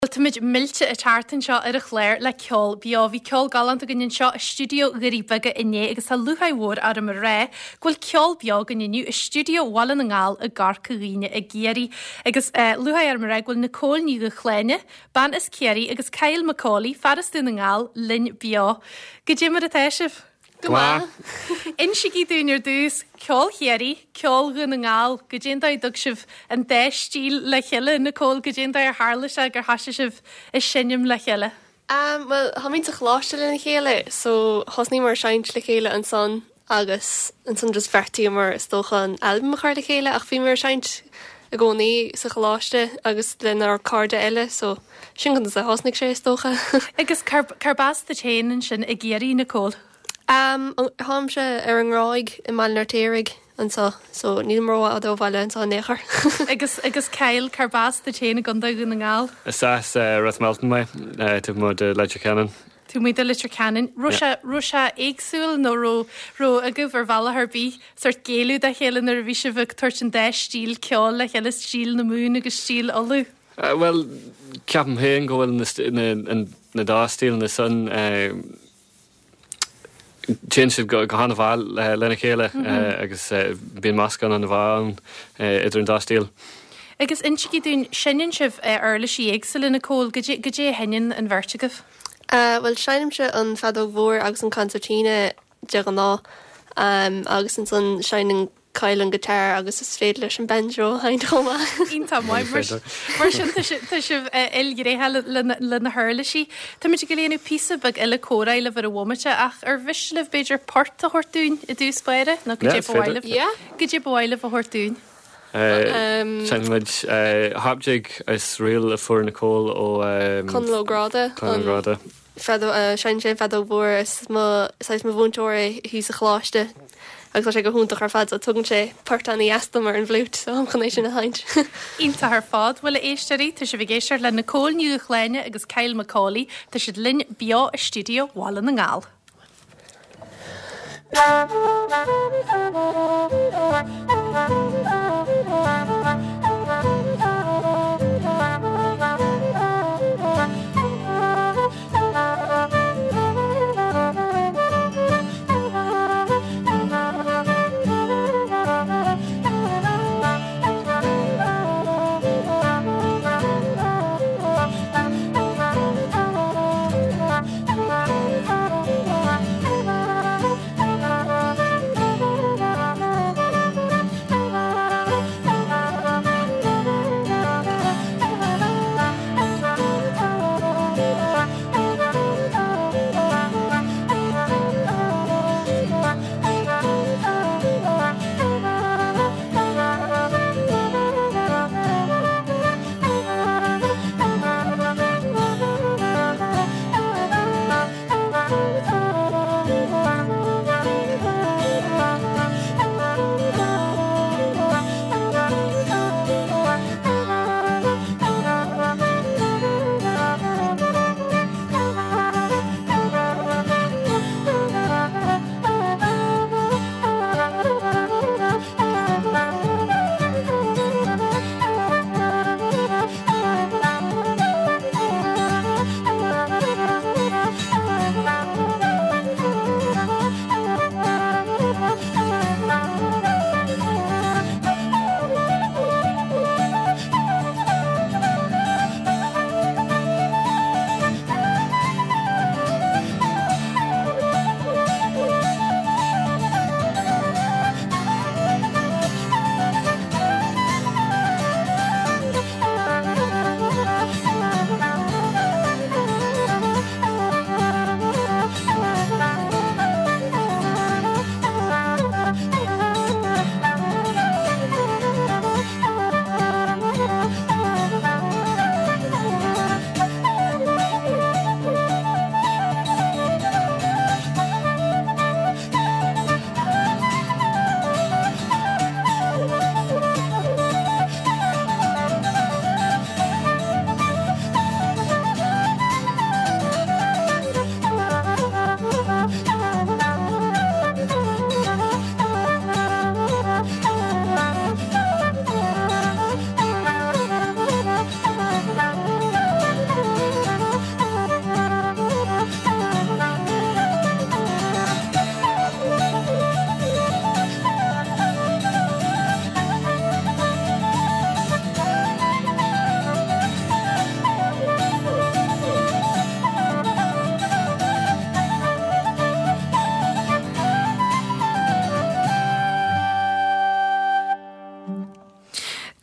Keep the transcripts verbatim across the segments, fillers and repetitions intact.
Ultimate milte a tartan seo ar a chléir le ceol bíá bhí ceol galant a gannn seo studio goríbaga iné agus a luhaidhór ar am ré ghfuil ceol beag gannniu i studio wall an ngáil a garcha riine a géirí agus luhaid ar ré ghfuil Nicole ní go chléine ban is céirí agus Kyle McCauley farastú na ngáil lin beá. Go dé mar a teisih? Gwa. In sigi dúnir dús, ceol chéirí, ceol gun na ngáil, go dténda dug sibh an dé stíl le cheile, Nicole, go dténda ar hála se gur hasise sibh is sinnim le cheile. Um, well, ha mín a chláiste le na chéile, so hosní mar seint le chéile an son agus an son just vertí mar stocha an album a chuir le chéile ach bhí mar seint a gcónaí sa chláiste agus lena ar carda eile, so sin gan a hosnig sé stocha. Agus carbás de chéan sin a géirí, Nicole? Um, Ham se ar an ráig i mal nartérig an sa, so ní mró a dó bhaile an sa nechar. Agus agus Kyle carbás de chéna ganda gun na ngáil? Sas uh, Ruth Melton mai, uh, tu mod uh, Ledger Cannon. Tú muid a litre canan. Russia Russia éagsúil nó ro ro a go bhar bhela thbí sort géú a chélan ar bhí se bh tuirt an dé stíl ceáil le chéile stíl na mún agus stíl olú. Uh, well, ceapam héin go bhfuil na dá stíl na sun uh, Change go go hanna bhil lena chéile agus bíon mascan an bháin idir an dástíal. Agus insigí dún sinan sibh arla sí éagsúil na cóil go dé henin an bhirrteagah? Well, seinim se an fadó mhór agus an concertina de an ná agus an son seinan Kyle an gitar agus is féad leis an banjo hain chomá. Ínta mai mar sin tá sibh ilgréthe le na hurla sí. Tá muid go léanú písa bag ile córaile bhar a bhomate ach ar bhis le beidir part a hortún i dús spéire nó go dé bhile go dé bhile a hortún. Seanmuid habjig is réal a fuair Nicole ó Conlógrada Conlógrada. Sein sé fadó mhór is má bhúntóir hí a chláiste. agus sé go húntaach ar fad a tugann sé part an eastam ar an bhlút so an chunééis sin na haint. Ínta th fád bhfuil éisteí tá sé bhgéisiir le Nicole Nniu chléine agus Kyle McCauley tá siad linn beá a studio bhála na ngáil.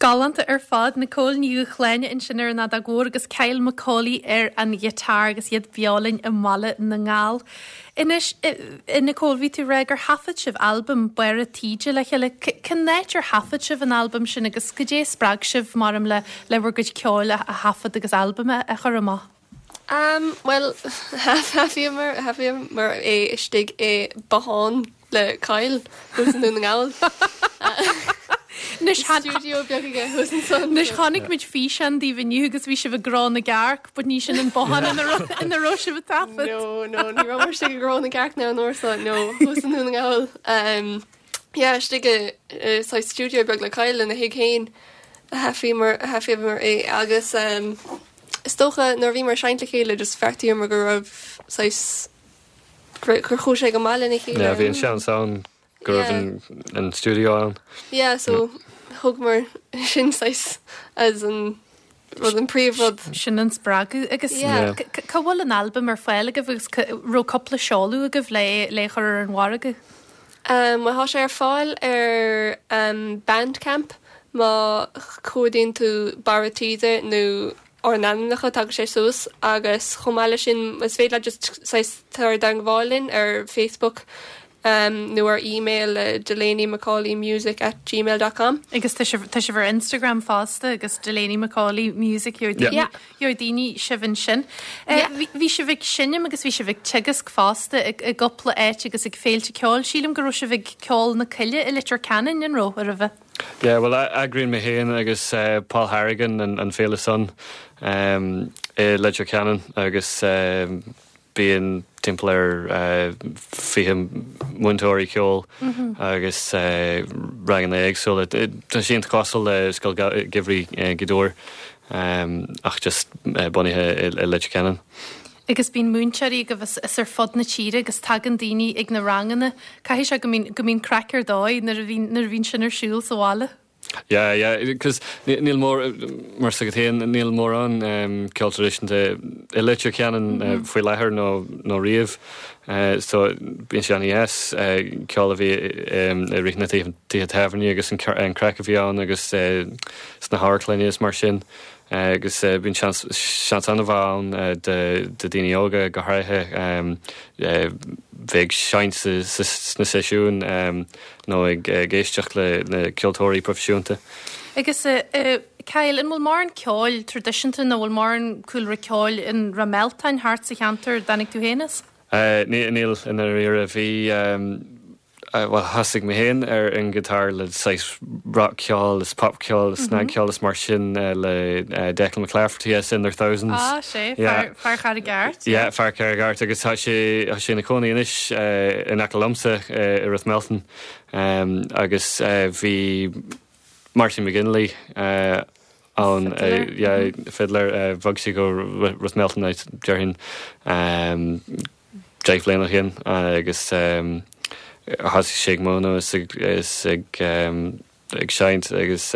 Galanta ar fad na cóil níú chléine in sinar na agóir agus Kyle Macaulay ar an ghetar agus iad biolainn i mala na ngáil. Inis ina cóilhí tú ré gur hafad sibh albumm buir a tíide le le cinnéit ar hafad sibh an albumm sin agus go dé sppraag sibh marm le lehar go ceáil a hafad agus albumme a chur amá. Um, well, haffiamar haffiamar é istig é bahán le Kyle hús an na ngáil. Nus Studio beag hús an son. Nus chanig mit fi an dí viniu agus vi se grán na garc, bud ní sin an bohan in na ro se tafad. No, no, ní ra si grán na garc na an orsa, no, hús an na ngáil. Um, yeah, stig a sa studio beag le Kyle in a hiig héin haffiamar haffiamar é agus um, stocha nor bhí mar seint le chéile just fertíí mar go raibh sais chu chu sé go máile na chéile. Yeah, bhí an sean sound go raibh an studio an. Yeah, so thug mar sin sais as an rud an príomhrod. Sin an sppragu agus bhfuil an albumm ar fáil go bhgus ro coppla seáú a go bh le chur ar an warige. Um, ma há sé ar fáil ar um, Bandcamp má códaíonn tú baratíide nó or nannacha tag sé sús agus chomáile sin was féile just tar dan bhálinn ar Facebook um, nó ar email uh, Delaney Macaulay music at gmail dot com. Agus tá sé bhar Instagram fásta agus Delaney Macaulay music jo daoine sibhann sin. Bhí se bhíh sinnim agus bhí se bhíh tegus fásta ag gopla éit agus ag féilte ceáil sílam go se bhíh ceáil na ciile i litir canan in ro ar a bheith. Yeah, well, I agree with him agus uh, Paul Harrigan and, and Féile Son um, uh, Ledger Cannon agus um, being timpler uh, fihim Muntori Kjol mm-hmm. agus uh, Ragan Egg so that tá sin costal uh, skull givri uh, Gidor um, ach just uh, bonithe uh, Ledger Cannon. Agus bín múnsearí go bheits is ar fod na tíre agus tagan daoine ag na ranganna, caihí se go mín crackar dóid nar bhín sin ar siúil sa bhála? Yeah, yeah, because níl mór mar sa gothéan níl mór an um, ceoltaréis de i leitú ceanan uh, faoi lethir nó nó riamh uh, so bíon sé an yes uh, ceála bhí um, i rithna tí taverní agus an crack a bhí an agus uh, sna háirclaine mar sin. Uh, agus uh, bín sean an bháin uh, de, de daine óga go háirithe um, uh, bheith seint na séisiún um, nó ag uh, géisteach le na ceoltóirí profisiúnta. Agus uh, uh, Kyle, in bhfuil mar an ceáil tradiisianta nó bhfuil mar an coolra ceáil in Rameltain hart sa cheantar danig tú hénas? Uh, níl in ar ire bhí um, Uh, well, hasig me hen ar an guitar le seis rock ceol, is pop ceol, is snag ceol, is mar sin uh, le uh, Declan McClafferty as in their thousands. Ah, sé, yeah. Far char gart. Yeah, far char gart. Agus ha sé ha sé na cónaí inis uh, in Acolumsa uh, i Rathmelton. Um, agus uh, bhí Martin McGinley uh, on uh, yeah, fiddler uh, bhag go Rathmelton ait dearhin um, Jake Flynn hin uh, agus um, has sé móna is ag ag seint agus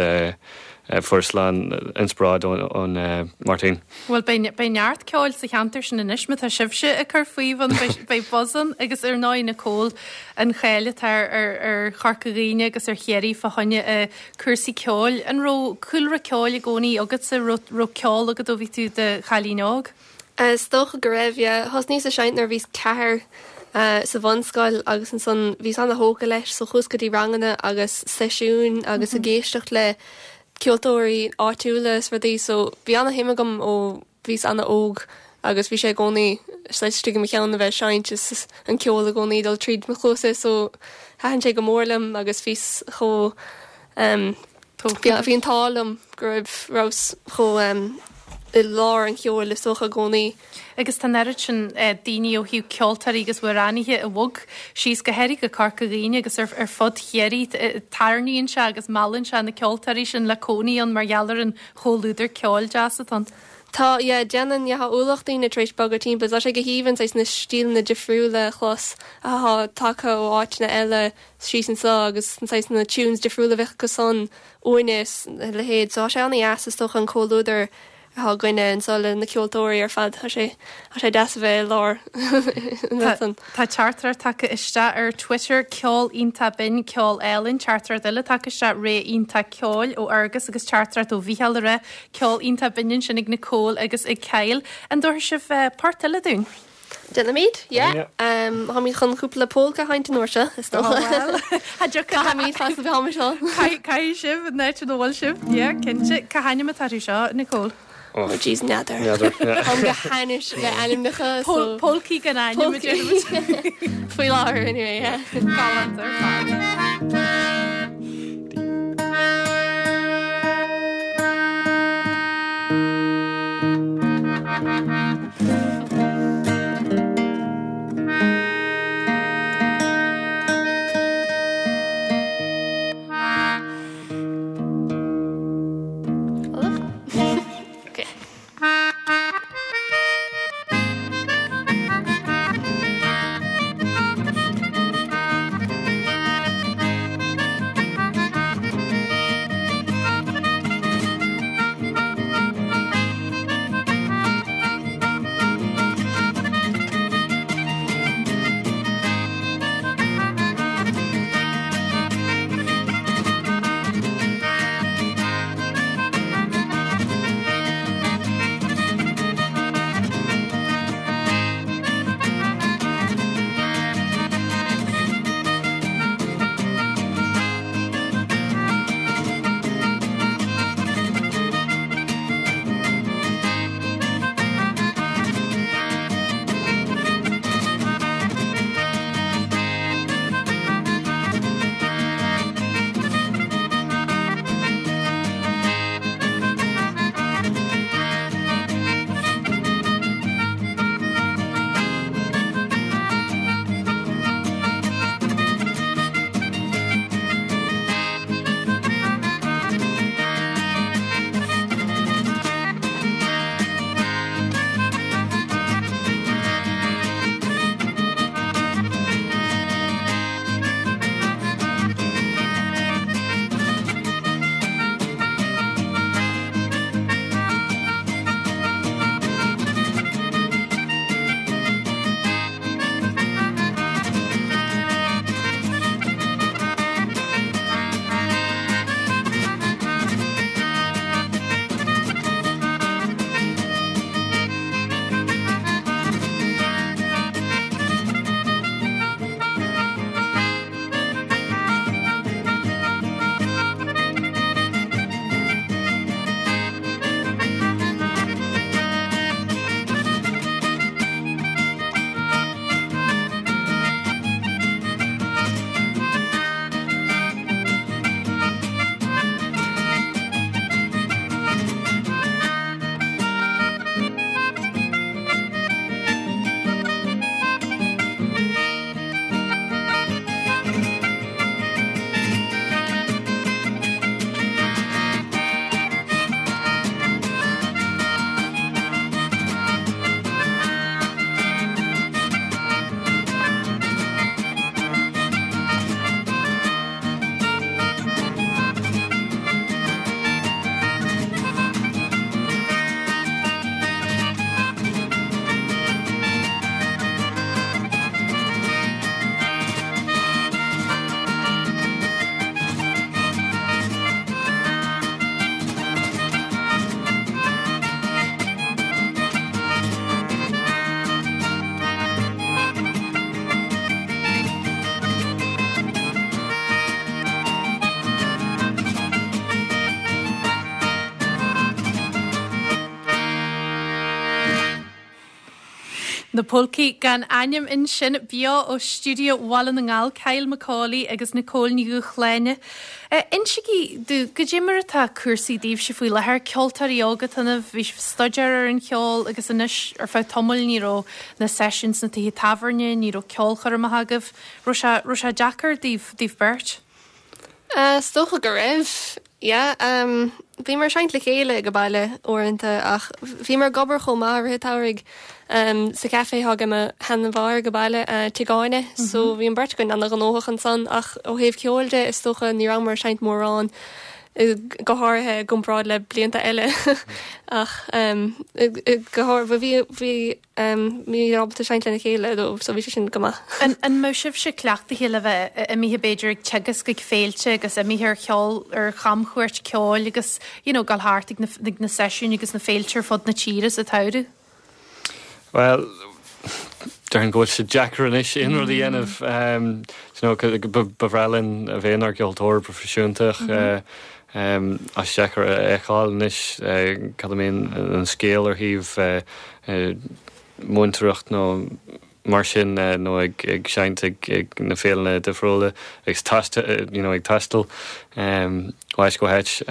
fuairslán inspirad ón Martin. Well, bei neart ceáil sa cheantar sin inisme tá sibse a chur faoimhan bei bosan agus ar náid na cóil an chéile ar ar charcaghine agus ar chéirí fa haine a cursaí ceáil an ro coolra ceáil a gcónaí agad sa ro ceáil agad ó bhí tú de chalínág? Stocha go raibh, has níos a seint nar bhís cethir Uh, sa bhanscoil agus an son bhís anna hóga leis so chus go dtí ranganna agus seisiún agus mm-hmm. a géisteach le ceoltóirí áitiúlas rudaí so bhí anna himagam ó bhís anna óg agus bhí sé gcónaí sleistigh me cheanna bheith seint is an ceola gcónaí dal tríd mo chlósa so hahann sé go mórlam agus bhís cho um, bhí an tálam go raibh rás cho um, i lár an ceol le socha gcónaí. Agus tá nerid sin daoine ó hiú ceoltarí agus bhfuir ranithe a bhg síos go heirí go carcaghine agus ar, ar fod chéirí tarníonn se agus mallann se na ceoltarí sin le cónaí an margheallar an choúidir ceáil deasatan. Tá yeah, déanaan ja úlachtaí na trééis bagatí, bas sé go híhann éis na stíl na difriúla chlos a take ó áit na eile sí an sa agus sais na tunes difriúla bheith go son óines le héad, so sé anna as stoch an choúidir há gine an sol na ceoltóirí ar fad sé sé de bheith lár. Tá chartar take iste ar Twitter ceol ínta bin ceol Ellen chartar duile take iste ré ínta ceol ó agus agus chartar ó bhíheal ra ceol ínta binin sin ag na cóil agus ag ceil an dúir sih páirtile dún. Denna míid? Ja. Ha mí chun cúpla pólca haint an orse is Tá mí fast a bhá seo. Cai sib neit do bhil sib? Ja, cinnte cahaine matáí seo Nicole. Oh, jeez, neadar. Neadar, yeah. Am go hainis le elimnacha. Polki gan aine. Fwy láir, anyway, yeah. Galant ar fad. Na Polki gan aim in sin bio ó studio Wallan na ngáil Kyle McCauley agus Nicole Níú chléine. Insigi dú go ddímar atá cuasaí díobh se faoi lethir ceoltarí ágad tanna bhís studiar ar an ceol agus inis ar fá tomul níró na sessions na tuhí tafarne níró ceolchar am hagah ro se Jackar díobh bert? Stocha go raibh, ja, bhí mar seint le chéile go baile orintanta ach bhí mar gobar chomá ar táirigh Um, sa café haga me hen bhar go baile uh, tigáine, mm-hmm. so bhí an bert goin an an óach an san ach ó héobh ceolde is stocha ní ran mar seint mórrán goháthe gomrád le blianta eile ach gohar bhí bhí mí rabta seinint lena chéile ó so bhí sin go. An mó sibh se cleachta chéile bheith a mí beidir tegus go féilte agus a míthir cheol ar chamchuirt ceáil agus gal háartig na seisiún agus na féiltir fod na tíras a tauú. Well, Darn go se Jackarish in ru dhéanamh bhrelinn a bhéanaar geoltóir profisiúntaach a Jackar eáilnis cadmén an scéal ar híh muintreacht nó mar sin nó ag seint ag na féalna defriúla ag ag tastal áis go heit.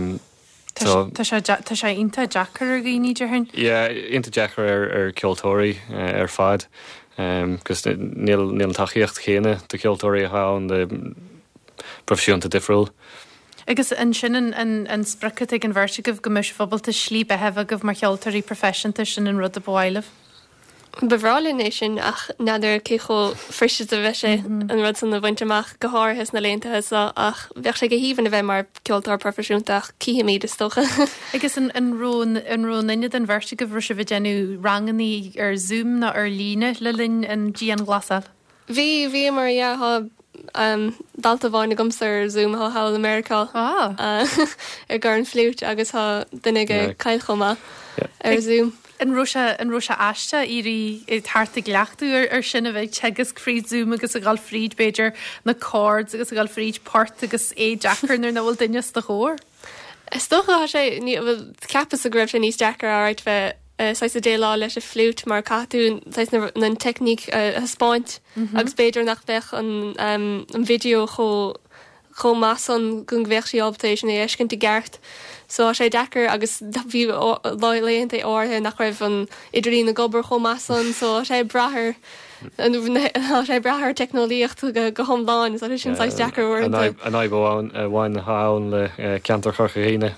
Tá sé inta Jackar ar gí níidir hin? Ja, inta Jackar ar ceoltóirí ar fad, gus níl taíocht chéine de ceoltóirí a hán de profisiúnta difriúil. Agus an sin an spricad ag an bhirrteagah go muis phobalta slí behefah goh mar cheoltóirí professionanta sin an rud a bháilemh. Bevrálinn é sin ach nadidir cécho frise a bheise an rud san na bhainteach go háirthes na léontathe ach bheith sé go híhann a bheith mar ceoltóir profisiúntaach cíimiid is stocha. Agus an rón an rón inne an bhirrte go bhru se bh déanú ranganí ar Zoom na ar líne le linn an dí an glasal. Bhí bhí mar ha dalta bháinna gomsar Zoom ha Hall America ar gar an flút agus ha duine caiil chomá ar Zoom. An Rosa an Rosa aiste irí tarta gleachú ar ar sinna bheith tegus fríd Zoom agus a gáil fríd Beiidir na cords agus a gáil fríd port agus é Jackar nar bhfuil duine de chóir. Is stocha sé ní bhfuil cepas a greibh sé níos Jackar áráit bheith sais a dé lá leis a flút mar catún na technic a spáint agus Beiidir nach bheith an video cho cho masan gon bheith sí alptation é eiscin i gceart. So sé Jackar agus bhí leonanta áthe nach raibh an idirí na gobar chomasan, so sé brathair sé brathair technolíocht go thomláin, so sin sais Jackar war. An aibháin bháin na hán le ceantar chucha héine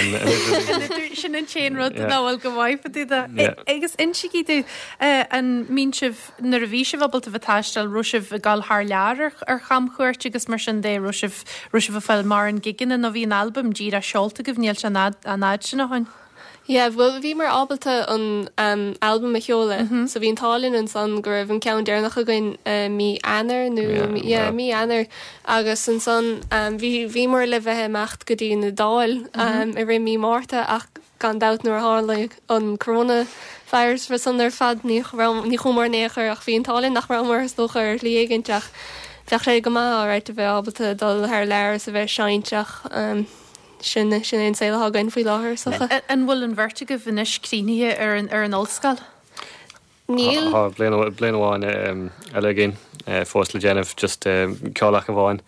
sin an chéan rud náhfuil go bhaithfa agus insigí tú an mín sibh nar a bhí se bhabalta bhtáistal ruisih a gáil th lear ar chamchuirt agus mar sin dé ruisih ruisih a fel mar an gigan a bhí an albumm dír a seolta go bhníil se náid sin hain. Yeah, bhfuil bhí mar ábalta an um, album a cheola, mm-hmm. so bhí an tálinn an san go raibh an ceann déarnach a gin uh, mí anar nó yeah, mí anar agus an san um, bhí bhí mar le bheithe mecht go dtí na dáil um, i ré mí márta ach gan dat nuair hála an corona virus for san ar fad ní chumar néchar ach bhí an tálinn nach mar mar stocha ar líéigenteach bheith sé go má áráit a bheith ábalta dul thar leir a bheith seinteach um, sin sin éon saoile hagan faoi láthair socha. An bhfuil an bhirrte go bhinis críne ar an ar an ollscoil? Níl? Blian amháin eile gin fós le déanamh just ceolach a bháin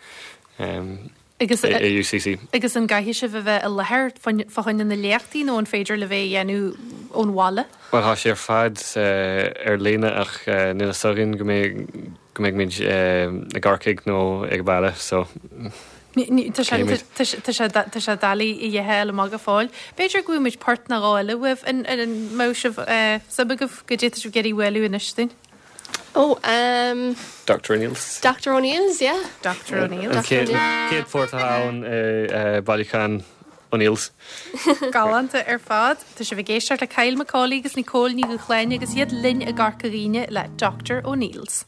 U C C. Agus an gaiithí se bheith a lethir fachain na léachtaí nó an féidir le bheith dhéanú ón bhála? Well há sé ar fad ar léine ach nuna sagin go méid míid na garcaigh nó ag baile so Tá sé dalí i dhéthe le mag a fáil. Beiidir goimiid part na gáile bh an móisih sabagah go dé go geirí bhfuú in istin? Oh, um... Doctor O'Neill's. Doctor O'Neill's, yeah. Doctor O'Neill's. Céad fórta hán Ballychan O'Neill's. Galanta ar fad, Tá sé bh géisteart le Cail Macaulay agus Nicole ní go chléine agus iad linn a garcaghine le Doctor O'Neill's.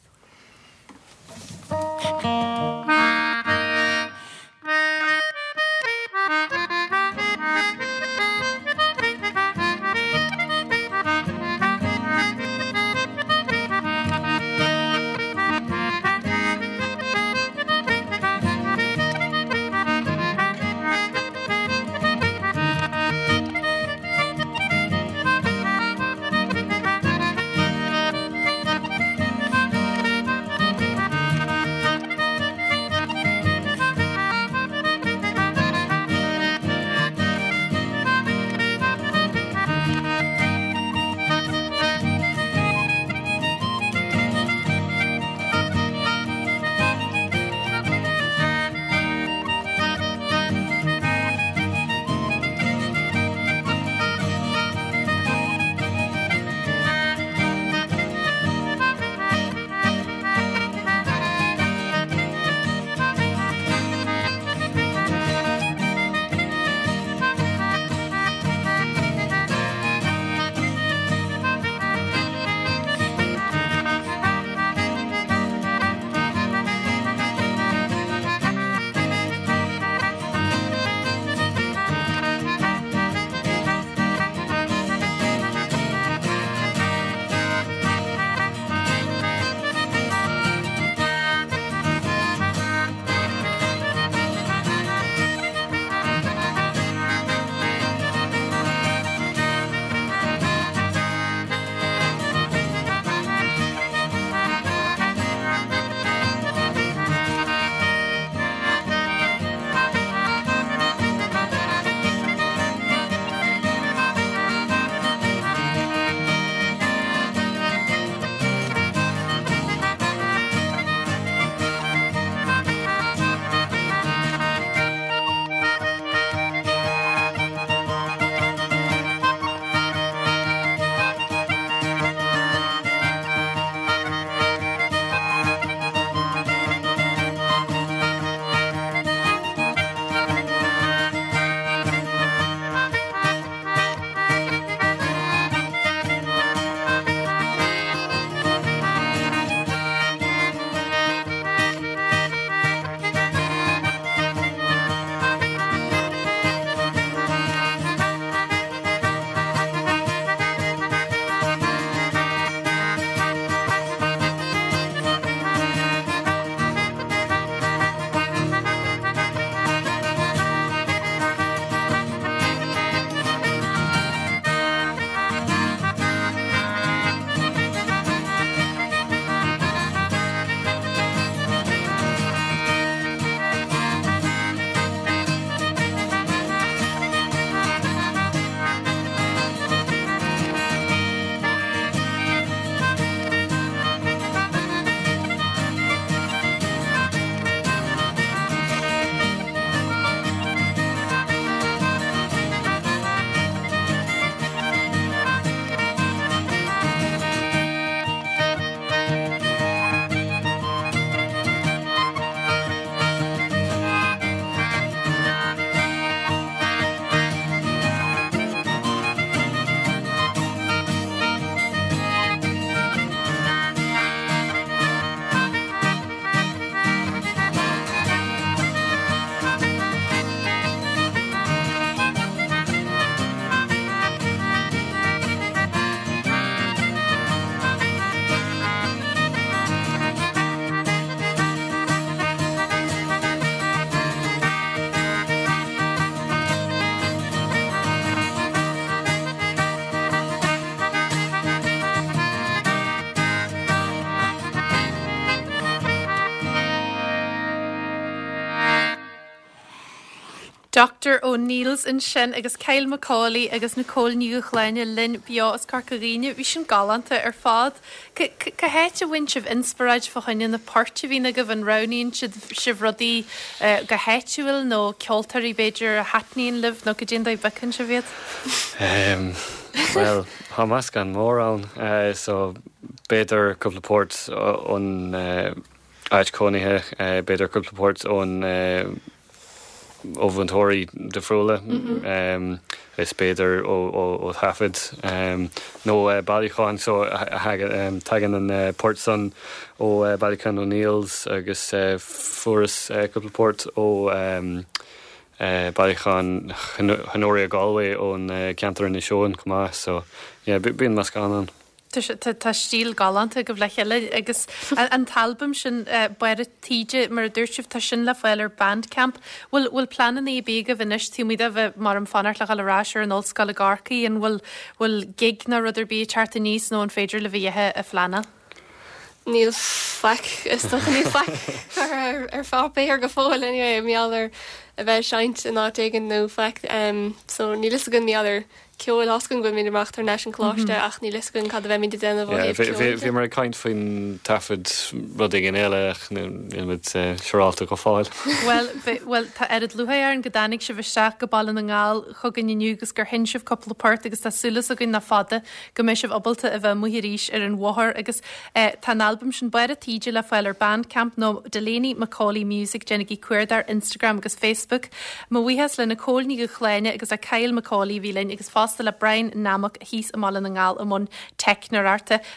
Doctor O'Neills in sin agus Kyle Macaulay agus Nicole Newchleine Lynn Bio as Carcarine bhí sin galanta ar fád. Ca héit a win sibh inspiraid fachaine na páirte hína go bhan raníonn sibh rodí go héitúil nó ceoltarí beidir a hatníín libh nó go dé d bicin se bhéad? Well, há más gan mór an uh, so beidir couple port ón uh, áid cónithe, uh, beidir couple port ón uh, óhantóirí de froúla mm-hmm. um, is beidir ó hafid um, nó uh, Ballychan so um, tagan an uh, Port Sun ó uh, Ballychan O'Neills agus uh, furas uh, couple port ó um, uh, Ballychan Hanoria Galway ón uh, Cantar in Seoin cumá so yeah, bíon mas gan an. Tá stíl galanta go bhleile agus an talbam sin buir a tíide mar a dúirsih tá sin le bhfuil ar bandcamp bhfuil bhfuil planan í bé go bhinis tíide bheith mar an fanar le galráisiir an óscail garcaí an bhfuil bhfuil gig na ruidir bí teartta níos nó an féidir le bhíthe a phleana. Níl feic is do ní feic ar fápé ar go fáil in meallar a bheith seint in áigen nó feic so ní lis gon meallar ceol oscain go mí amach tar National Cláiste ach ní liscann cad bheith mí déanamh bhí mar caint faoin tafid rud gin éile mit seráalta go fáil. Well well tá erad luhair an godanig se bhisteach go ballan an ngáil chugan inniugus gur hin sibh coppla páirt agus tásúlas a gin na fada go mé sibh obalta a bheith muhiríis ar an bhthir agus tá album sin buir a tíide le fáil ar bandcamp nó Delaney Macaulay Music Jennigy cuairdar Instagram agus Facebook. Má bhuihes le Nicole Newchleine agus a Kyle Macaulay bhílein agus fásta le Brian Namach híos am mallan an ngáil am món technararta